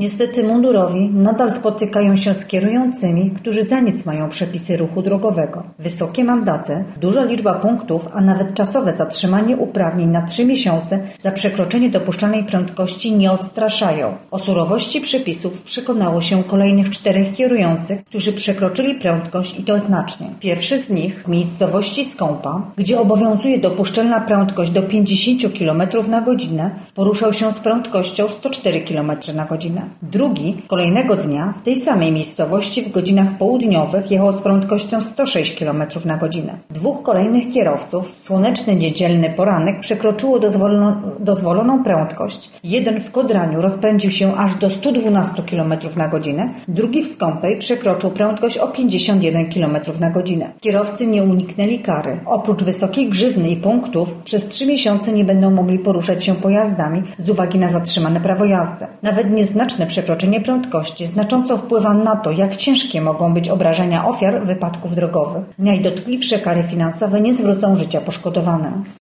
Niestety mundurowi nadal spotykają się z kierującymi, którzy za nic mają przepisy ruchu drogowego. Wysokie mandaty, duża liczba punktów, a nawet czasowe zatrzymanie uprawnień na 3 miesiące za przekroczenie dopuszczalnej prędkości nie odstraszają. O surowości przepisów przekonało się kolejnych 4 kierujących, którzy przekroczyli prędkość i to znacznie. Pierwszy z nich w miejscowości Skąpa, gdzie obowiązuje dopuszczalna prędkość do 50 km na godzinę, poruszał się z prędkością 104 km na godzinę. Drugi kolejnego dnia w tej samej miejscowości w godzinach południowych jechał z prędkością 106 km na godzinę. 2 kolejnych kierowców w słoneczny niedzielny poranek przekroczyło dozwoloną prędkość. Jeden w Kodraniu rozpędził się aż do 112 km na godzinę, drugi w Skąpej przekroczył prędkość o 51 km na godzinę. Kierowcy nie uniknęli kary. Oprócz wysokiej grzywny i punktów przez 3 miesiące nie będą mogli poruszać się pojazdami z uwagi na zatrzymane prawo jazdy. Nawet nieznaczne przekroczenie prędkości znacząco wpływa na to, jak ciężkie mogą być obrażenia ofiar wypadków drogowych. Najdotkliwsze kary finansowe nie zwrócą życia poszkodowanym.